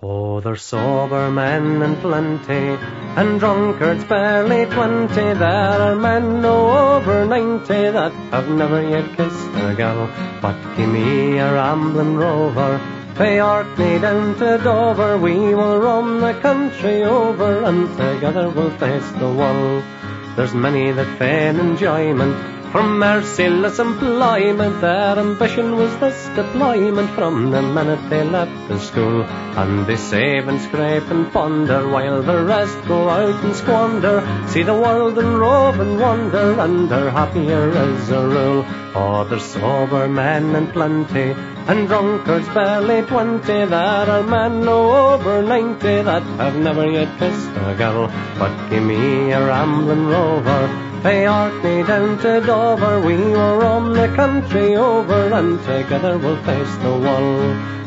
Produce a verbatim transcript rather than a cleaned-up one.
Oh, there's sober men in plenty, and drunkards barely twenty. There are men no over ninety that have never yet kissed a gal. But give me a ramblin' rover, fae Orkney down to Dover. We will roam the country over, and together we'll face the world. There's many that feign enjoyment from merciless employment. Their ambition was this deployment from the minute they left the school, and they save and scrape and ponder while the rest go out and squander. See the world and rove and wander, and they're happier as a rule. Oh, there's sober men in plenty, and drunkards barely twenty. There are men no over ninety that have never yet kissed a girl. But give me a ramblin' rover, fae Orkney down to Dover. We will roam the country over, and together we'll face the world.